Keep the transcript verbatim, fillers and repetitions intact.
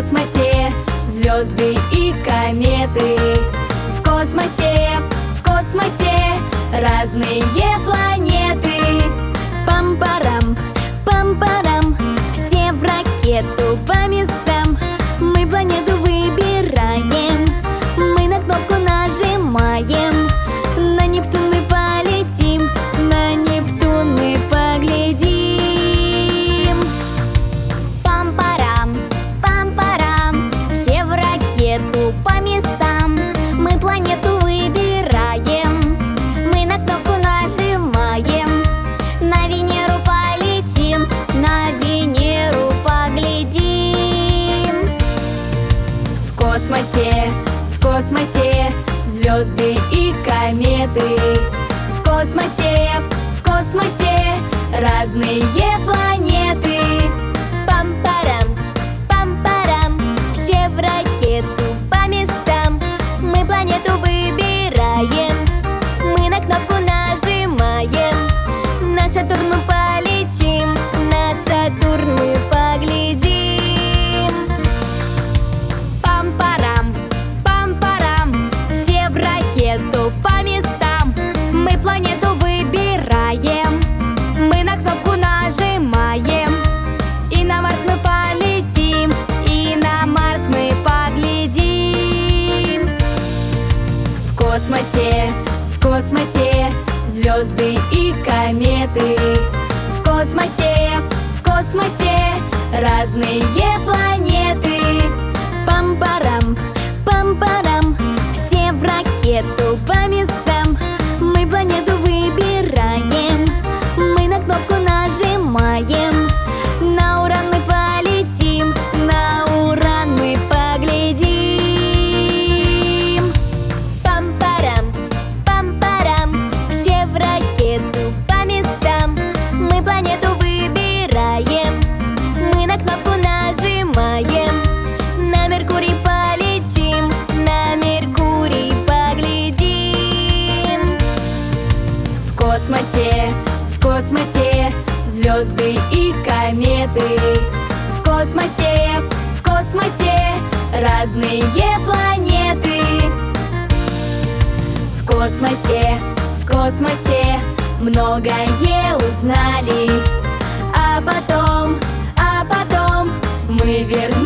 космосе звезды и кометы. В космосе, в космосе разные планеты. Пам-парам, пам-парам, все в ракету по местам. Мы планету выбираем, мы на кнопку нажимаем. На Нептун мы полетим, на Нептун мы поглядим. Пам-парам, пам-парам, все в ракету по местам. Мы планету выбираем, мы на кнопку нажимаем. На Венеру полетим, на Венеру поглядим. В космосе, в космосе звезды и кометы. В космосе, в космосе разные планеты. Пам-парам, пам-парам, все в ракету по местам. Мы планету выбираем, мы на кнопку нажимаем. На Сатурн мы полетим, на Сатурн мы поглядим. Пам-парам, пам-парам, все в ракету по местам. Мы планету выбираем, мы на кнопку нажимаем. И на Марс мы полетим, и на Марс мы поглядим. В космосе, в космосе звезды и кометы. В космосе, в космосе разные планеты. Пам-парам, пам-парам, все в ракету по местам. Мы планету выбираем, мы на кнопку нажимаем. На Уран мы полетим, на Уран мы поглядим. Пам-парам, пам-парам, все в ракету по местам. Мы планету выбираем, мы на кнопку нажимаем. На Меркурий полетим, на Меркурий поглядим. В космосе, в космосе звезды и кометы. В космосе, в космосе разные планеты. В космосе, в космосе многое узнали. А потом, а потом мы вернулись